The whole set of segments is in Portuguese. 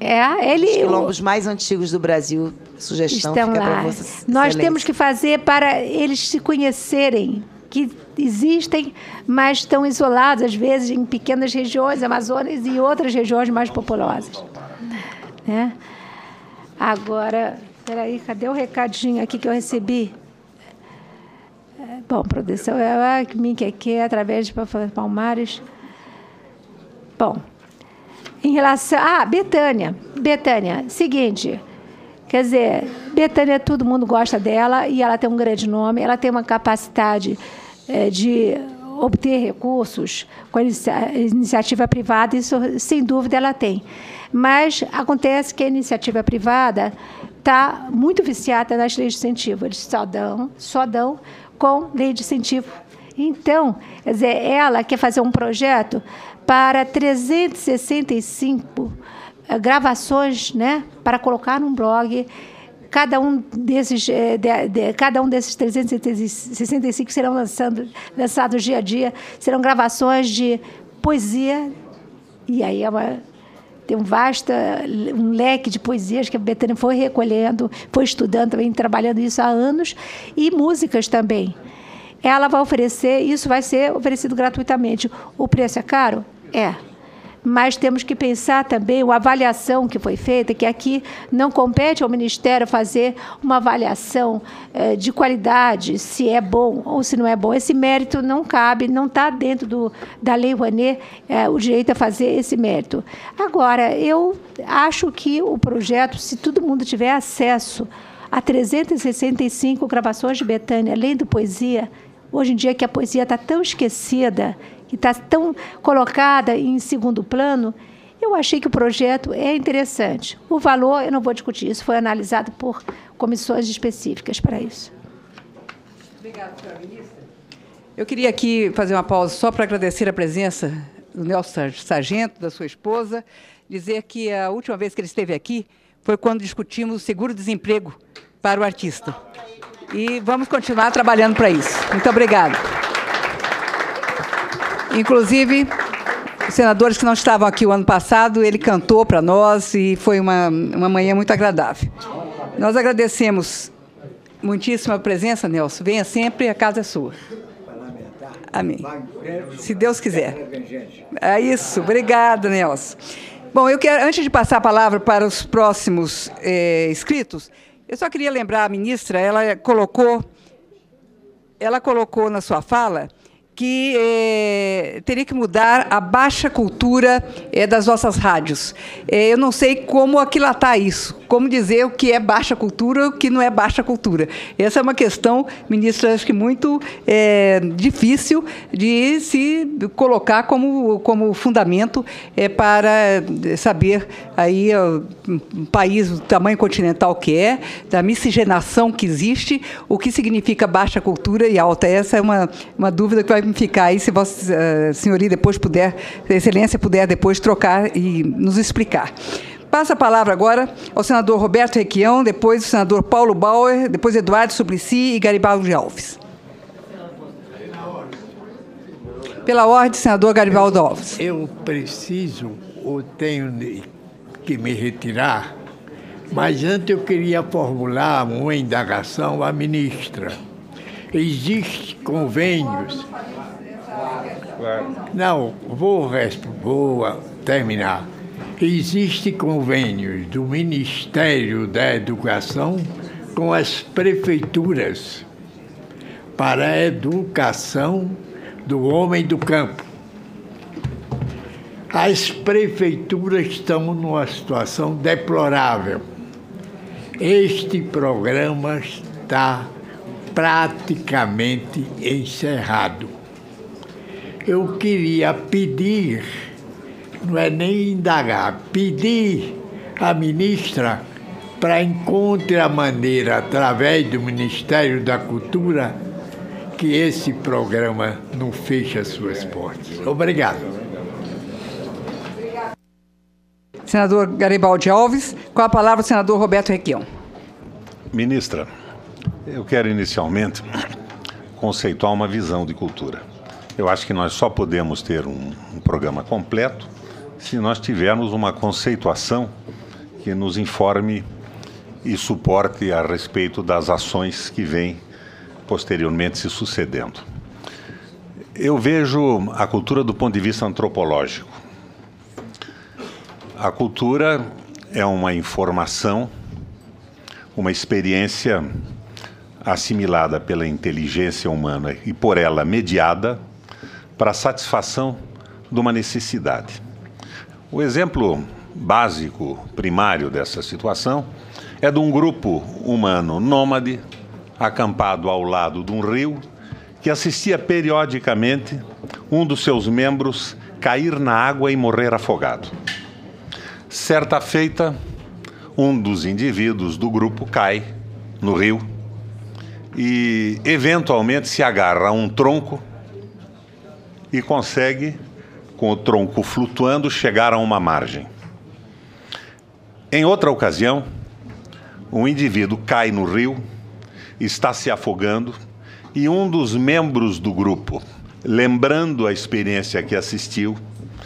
Os Ele... quilombos mais antigos do Brasil, sugestão Estão fica para lá. Vossa Excelência. Nós temos que fazer para eles se conhecerem, que existem, mas estão isolados, às vezes, em pequenas regiões, Amazonas e outras regiões mais populosas. Né? Agora, peraí, cadê o recadinho aqui que eu recebi? Bom, produção é que através de Palmares. Bom, em relação... Betânia, seguinte... Quer dizer, Betânia, todo mundo gosta dela e ela tem um grande nome, ela tem uma capacidade de obter recursos com a iniciativa privada, isso, sem dúvida, ela tem. Mas acontece que a iniciativa privada está muito viciada nas leis de incentivo. Eles só dão com lei de incentivo. Então, quer dizer, ela quer fazer um projeto para 365 gravações, né, para colocar num blog. Cada um desses 365 serão lançados dia a dia, serão gravações de poesia, e aí tem um leque de poesias que a Betânia foi recolhendo, foi estudando, vem trabalhando isso há anos, e músicas também. Ela vai oferecer, isso vai ser oferecido gratuitamente. O preço é caro? É. Mas temos que pensar também a avaliação que foi feita, que aqui não compete ao Ministério fazer uma avaliação de qualidade, se é bom ou se não é bom. Esse mérito não cabe, não está dentro da Lei Rouanet o direito a fazer esse mérito. Agora, eu acho que o projeto, se todo mundo tiver acesso a 365 gravações de Betânia, além do poesia, hoje em dia que a poesia está tão esquecida, que está tão colocada em segundo plano, eu achei que o projeto é interessante. O valor, eu não vou discutir, isso foi analisado por comissões específicas para isso. Obrigada, senhora ministra. Eu queria aqui fazer uma pausa só para agradecer a presença do Nelson Sargento, da sua esposa, dizer que a última vez que ele esteve aqui foi quando discutimos o seguro-desemprego para o artista. E vamos continuar trabalhando para isso. Muito obrigada. Inclusive, os senadores que não estavam aqui o ano passado, ele cantou para nós e foi uma manhã muito agradável. Nós agradecemos muitíssimo a presença, Nelson. Venha sempre, a casa é sua. Amém. Se Deus quiser. É isso. Obrigada, Nelson. Bom, eu quero, antes de passar a palavra para os próximos inscritos, eu só queria lembrar a ministra, ela colocou na sua fala que teria que mudar a baixa cultura das nossas rádios. Eu não sei como aquilatar isso, como dizer o que é baixa cultura e o que não é baixa cultura. Essa é uma questão, ministra, acho que muito difícil de se colocar como fundamento para saber aí um país do tamanho continental que é, da miscigenação que existe, o que significa baixa cultura e alta. Essa é uma dúvida que vai ficar aí, se Vossa Senhoria depois puder, a Excelência puder depois trocar e nos explicar. Passa a palavra agora ao senador Roberto Requião, depois o senador Paulo Bauer, depois Eduardo Suplicy e Garibaldi Alves. Pela ordem, senador Garibaldi Alves. Eu preciso ou tenho que me retirar, mas antes eu queria formular uma indagação à ministra. Existem convênios... Não, vou terminar. Existem convênios do Ministério da Educação com as prefeituras para a educação do homem do campo. As prefeituras estão numa situação deplorável. Este programa está praticamente encerrado. Eu queria pedir, não é nem indagar, pedir à ministra para encontrar a maneira, através do Ministério da Cultura, que esse programa não feche as suas portas. Obrigado. Senador Garibaldi Alves, com a palavra o senador Roberto Requião. Ministra, eu quero inicialmente conceituar uma visão de cultura. Eu acho que nós só podemos ter um programa completo se nós tivermos uma conceituação que nos informe e suporte a respeito das ações que vêm posteriormente se sucedendo. Eu vejo a cultura do ponto de vista antropológico. A cultura é uma informação, uma experiência assimilada pela inteligência humana e por ela mediada para a satisfação de uma necessidade. O exemplo básico, primário dessa situação é de um grupo humano nômade, acampado ao lado de um rio, que assistia periodicamente um dos seus membros cair na água e morrer afogado. Certa feita, um dos indivíduos do grupo cai no rio e, eventualmente, se agarra a um tronco e consegue, com o tronco flutuando, chegar a uma margem. Em outra ocasião, um indivíduo cai no rio, está se afogando, e um dos membros do grupo, lembrando a experiência que assistiu,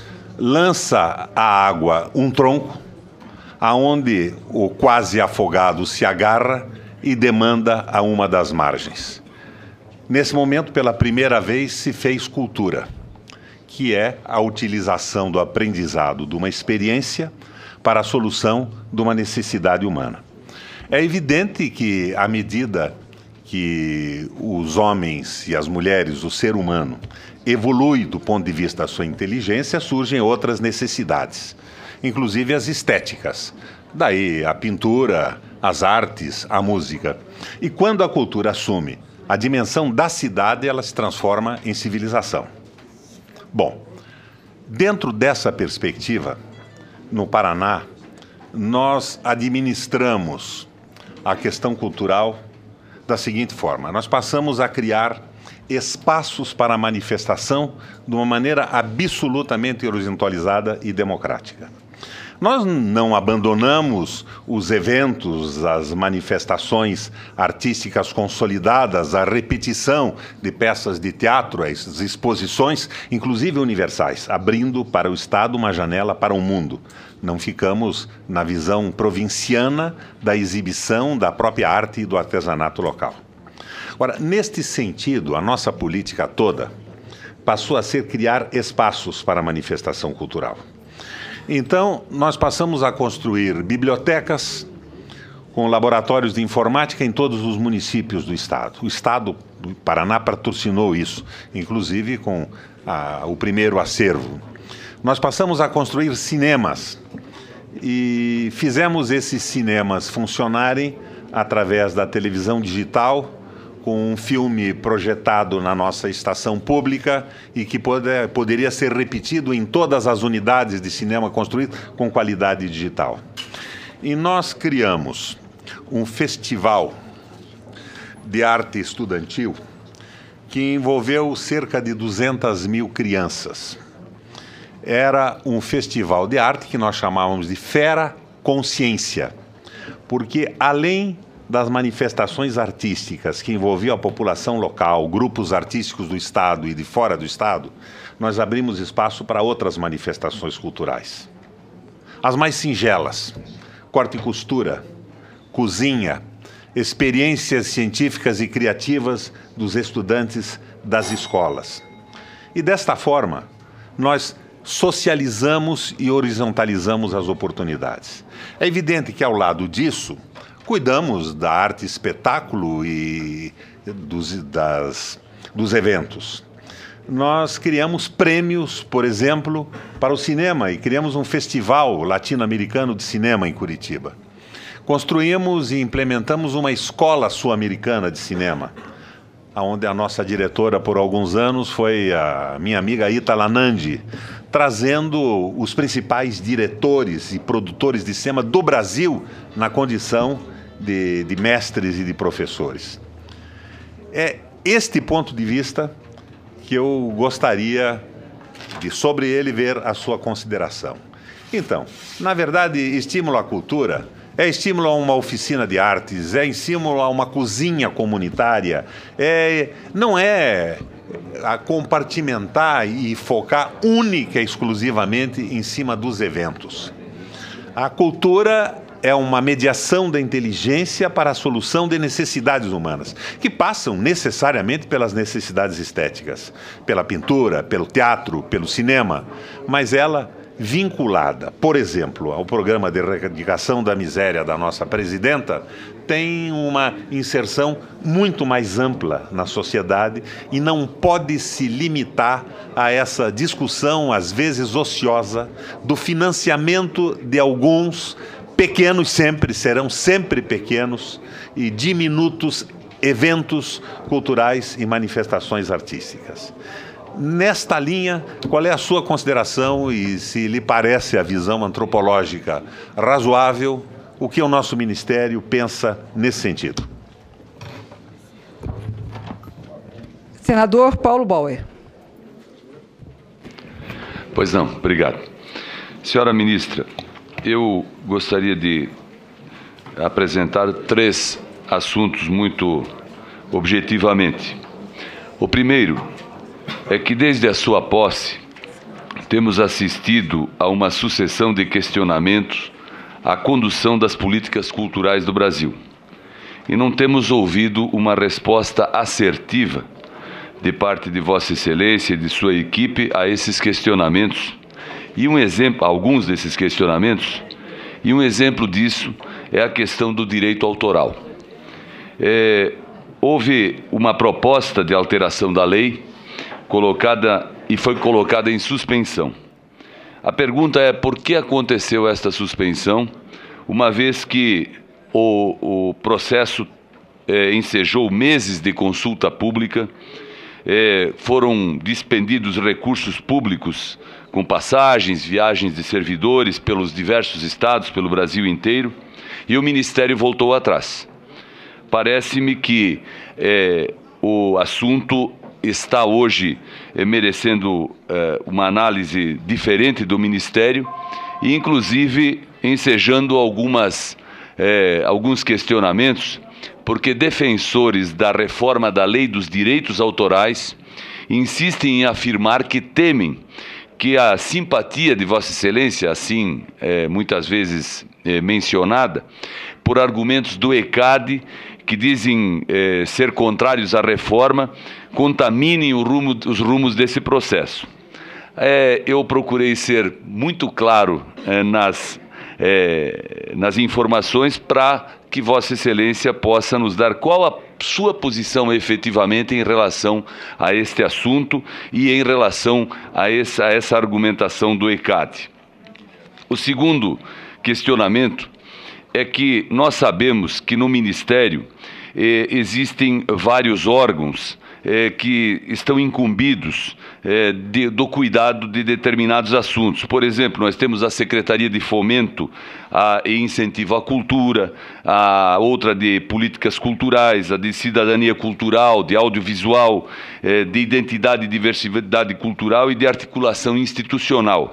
lança à água um tronco, aonde o quase afogado se agarra e demanda a uma das margens. Nesse momento, pela primeira vez, se fez cultura, que é a utilização do aprendizado de uma experiência para a solução de uma necessidade humana. É evidente que, à medida que os homens e as mulheres, o ser humano, evolui do ponto de vista da sua inteligência, surgem outras necessidades, inclusive as estéticas. Daí a pintura, as artes, a música. E quando a cultura assume a dimensão da cidade, ela se transforma em civilização. Bom, dentro dessa perspectiva, no Paraná, nós administramos a questão cultural da seguinte forma: nós passamos a criar espaços para a manifestação de uma maneira absolutamente horizontalizada e democrática. Nós não abandonamos os eventos, as manifestações artísticas consolidadas, a repetição de peças de teatro, as exposições, inclusive universais, abrindo para o Estado uma janela para o mundo. Não ficamos na visão provinciana da exibição da própria arte e do artesanato local. Agora, neste sentido, a nossa política toda passou a ser criar espaços para a manifestação cultural. Então, nós passamos a construir bibliotecas com laboratórios de informática em todos os municípios do Estado. O Estado do Paraná patrocinou isso, inclusive com o primeiro acervo. Nós passamos a construir cinemas e fizemos esses cinemas funcionarem através da televisão digital, com um filme projetado na nossa estação pública e que poderia ser repetido em todas as unidades de cinema construídas com qualidade digital. E nós criamos um festival de arte estudantil que envolveu cerca de 200 mil crianças. Era um festival de arte que nós chamávamos de Fera Consciência, porque além das manifestações artísticas que envolviam a população local, grupos artísticos do Estado e de fora do Estado, nós abrimos espaço para outras manifestações culturais. As mais singelas: corte e costura, cozinha, experiências científicas e criativas dos estudantes das escolas. E desta forma, nós socializamos e horizontalizamos as oportunidades. É evidente que, ao lado disso, cuidamos da arte espetáculo e dos eventos. Nós criamos prêmios, por exemplo, para o cinema e criamos um festival latino-americano de cinema em Curitiba. Construímos e implementamos uma escola sul-americana de cinema, onde a nossa diretora por alguns anos foi a minha amiga Ítala Nandi, trazendo os principais diretores e produtores de cinema do Brasil na condição de mestres e de professores. É este ponto de vista que eu gostaria de, sobre ele, ver a sua consideração. Então, na verdade, estímulo à cultura é estímulo a uma oficina de artes, é estímulo a uma cozinha comunitária, não é a compartimentar e focar única e exclusivamente em cima dos eventos. A cultura é uma mediação da inteligência para a solução de necessidades humanas, que passam necessariamente pelas necessidades estéticas, pela pintura, pelo teatro, pelo cinema, mas ela vinculada, por exemplo, ao programa de erradicação da miséria da nossa presidenta, tem uma inserção muito mais ampla na sociedade e não pode se limitar a essa discussão, às vezes ociosa, do financiamento de alguns pequenos, serão sempre pequenos e diminutos eventos culturais e manifestações artísticas. Nesta linha, qual é a sua consideração e se lhe parece a visão antropológica razoável, o que o nosso Ministério pensa nesse sentido? Senador Paulo Bauer. Pois não, obrigado. Senhora Ministra, eu gostaria de apresentar 3 assuntos muito objetivamente. O primeiro é que, desde a sua posse, temos assistido a uma sucessão de questionamentos à condução das políticas culturais do Brasil. E não temos ouvido uma resposta assertiva de parte de Vossa Excelência e de sua equipe a esses questionamentos. E um exemplo, alguns desses questionamentos, e um exemplo disso é a questão do direito autoral. Houve uma proposta de alteração da lei foi colocada em suspensão. A pergunta é: por que aconteceu esta suspensão, uma vez que o processo ensejou meses de consulta pública, foram dispendidos recursos públicos com passagens, viagens de servidores pelos diversos estados, pelo Brasil inteiro, e o Ministério voltou atrás. Parece-me que o assunto está hoje merecendo uma análise diferente do Ministério e, inclusive, ensejando alguns questionamentos, porque defensores da reforma da Lei dos Direitos Autorais insistem em afirmar que temem que a simpatia de Vossa Excelência, assim muitas vezes mencionada, por argumentos do ECAD, que dizem ser contrários à reforma, contaminem os rumos desse processo. Eu procurei ser muito claro nas informações para que Vossa Excelência possa nos dar qual a sua posição efetivamente em relação a este assunto e em relação a essa argumentação do ECAD. O segundo questionamento é que nós sabemos que no Ministério existem vários órgãos que estão incumbidos do cuidado de determinados assuntos. Por exemplo, nós temos a Secretaria de Fomento e Incentivo à Cultura, a outra de Políticas Culturais, a de Cidadania Cultural, de Audiovisual, de Identidade e Diversidade Cultural e de Articulação Institucional.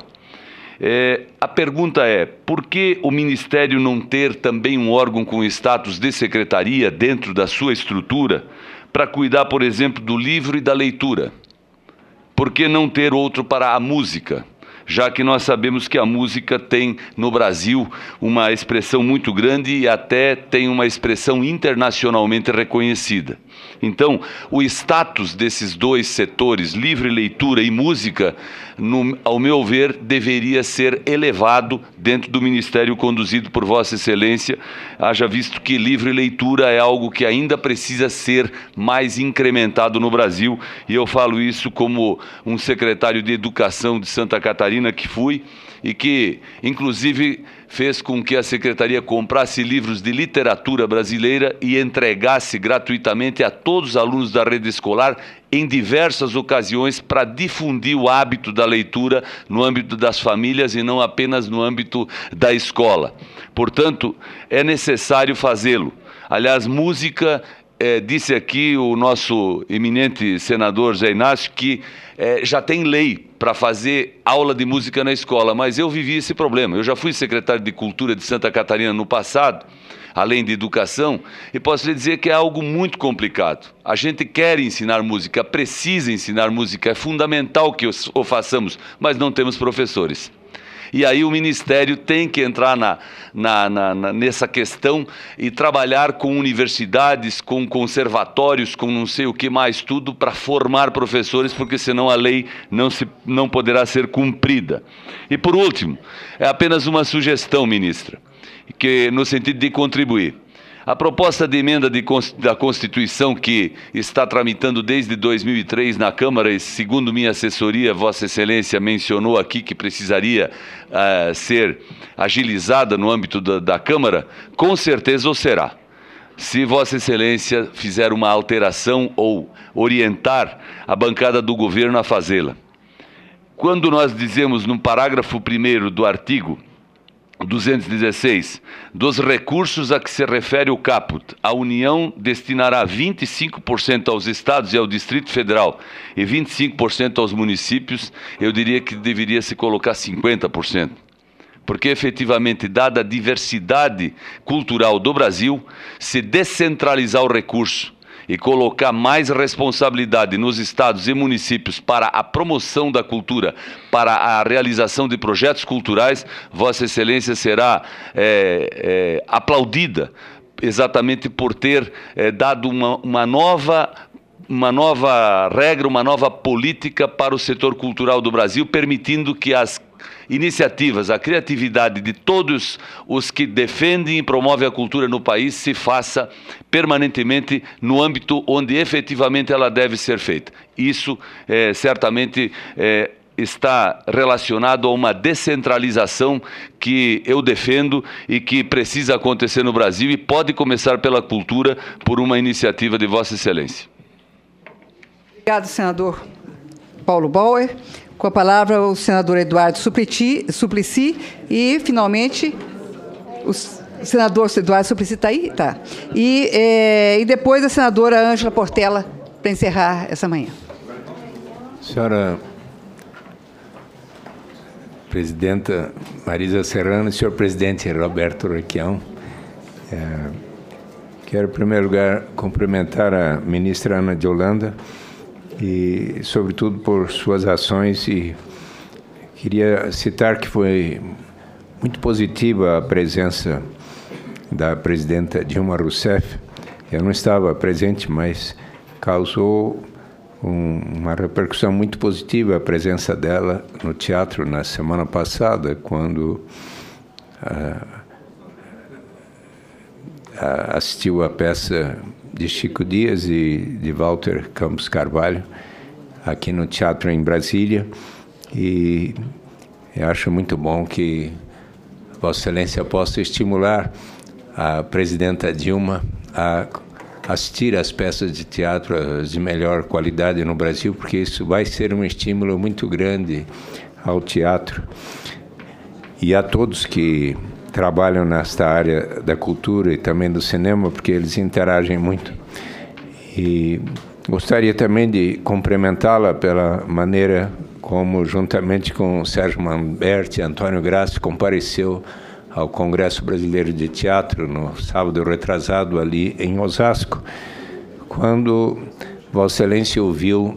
A pergunta é: por que o Ministério não ter também um órgão com status de secretaria dentro da sua estrutura para cuidar, por exemplo, do livro e da leitura? Por que não ter outro para a música? Já que nós sabemos que a música tem no Brasil uma expressão muito grande e até tem uma expressão internacionalmente reconhecida. Então, o status desses dois setores, livre leitura e música, ao meu ver, deveria ser elevado dentro do Ministério conduzido por Vossa Excelência, haja visto que livre leitura é algo que ainda precisa ser mais incrementado no Brasil, e eu falo isso como um secretário de Educação de Santa Catarina que fui, e que, inclusive, fez com que a Secretaria comprasse livros de literatura brasileira e entregasse gratuitamente a todos os alunos da rede escolar em diversas ocasiões para difundir o hábito da leitura no âmbito das famílias e não apenas no âmbito da escola. Portanto, é necessário fazê-lo. Aliás, música... disse aqui o nosso eminente senador Zé Inácio que já tem lei para fazer aula de música na escola, mas eu vivi esse problema. Eu já fui secretário de Cultura de Santa Catarina no passado, além de Educação, e posso lhe dizer que é algo muito complicado. A gente quer ensinar música, precisa ensinar música, é fundamental que o façamos, mas não temos professores. E aí o Ministério tem que entrar nessa questão e trabalhar com universidades, com conservatórios, com não sei o que mais, tudo para formar professores, porque senão a lei não poderá ser cumprida. E por último, é apenas uma sugestão, ministra, que no sentido de contribuir. A proposta de emenda da Constituição que está tramitando desde 2003 na Câmara, e segundo minha assessoria, Vossa Excelência mencionou aqui que precisaria ser agilizada no âmbito da Câmara, com certeza o será. Se Vossa Excelência fizer uma alteração ou orientar a bancada do governo a fazê-la. Quando nós dizemos no parágrafo 1º do artigo 216, dos recursos a que se refere o caput, a União destinará 25% aos estados e ao Distrito Federal e 25% aos municípios, eu diria que deveria se colocar 50%. Porque, efetivamente, dada a diversidade cultural do Brasil, se descentralizar o recurso e colocar mais responsabilidade nos estados e municípios para a promoção da cultura, para a realização de projetos culturais, Vossa Excelência será aplaudida exatamente por ter dado uma nova regra, uma nova política para o setor cultural do Brasil, permitindo que as iniciativas, a criatividade de todos os que defendem e promovem a cultura no país se faça permanentemente no âmbito onde efetivamente ela deve ser feita. Isso certamente está relacionado a uma descentralização que eu defendo e que precisa acontecer no Brasil e pode começar pela cultura por uma iniciativa de Vossa Excelência. Obrigado, senador Paulo Bauer. Com a palavra, o senador Eduardo Suplicy e, finalmente, o senador Eduardo Suplicy está aí? Tá. E depois a senadora Ângela Portela, para encerrar essa manhã. Senhora presidenta Marisa Serrano e senhor presidente Roberto Requião, quero, em primeiro lugar, cumprimentar a ministra Ana de Holanda, e, sobretudo, por suas ações, e queria citar que foi muito positiva a presença da presidenta Dilma Rousseff. Eu não estava presente, mas causou uma repercussão muito positiva a presença dela no teatro na semana passada, quando assistiu à peça de Chico Dias e de Walter Campos Carvalho, aqui no teatro em Brasília. E eu acho muito bom que Vossa Excelência possa estimular a presidenta Dilma a assistir às peças de teatro de melhor qualidade no Brasil, porque isso vai ser um estímulo muito grande ao teatro e a todos que trabalham nesta área da cultura e também do cinema, porque eles interagem muito. E gostaria também de cumprimentá-la pela maneira como, juntamente com Sérgio Manberti e Antônio Grassi, compareceu ao Congresso Brasileiro de Teatro no sábado retrasado ali em Osasco, quando Vossa Excelência ouviu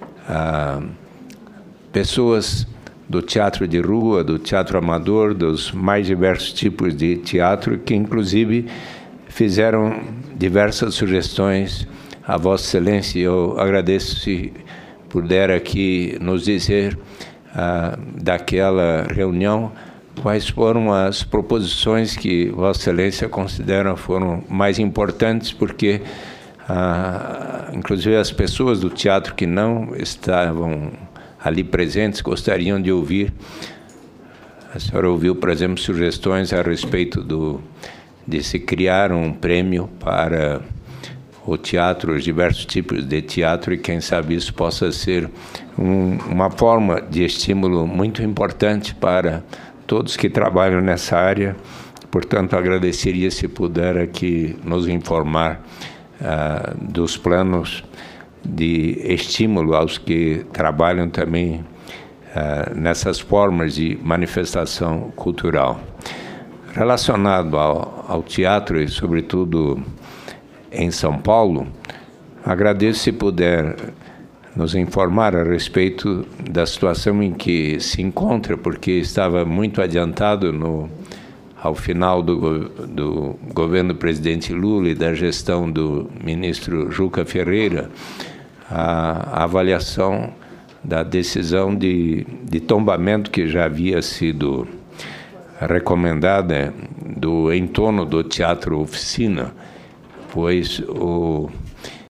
pessoas do teatro de rua, do teatro amador, dos mais diversos tipos de teatro, que inclusive fizeram diversas sugestões a Vossa Excelência. Eu agradeço se puder aqui nos dizer daquela reunião quais foram as proposições que Vossa Excelência considera foram mais importantes, porque inclusive as pessoas do teatro que não estavam ali presentes gostariam de ouvir. A senhora ouviu, por exemplo, sugestões a respeito de se criar um prêmio para o teatro, os diversos tipos de teatro, e quem sabe isso possa ser uma forma de estímulo muito importante para todos que trabalham nessa área. Portanto, agradeceria se puder aqui nos informar dos planos de estímulo aos que trabalham também nessas formas de manifestação cultural. Relacionado ao teatro e, sobretudo, em São Paulo, agradeço se puder nos informar a respeito da situação em que se encontra, porque estava muito adiantado ao final do governo do presidente Lula e da gestão do ministro Juca Ferreira, a avaliação da decisão de tombamento que já havia sido recomendada do entorno do Teatro Oficina, pois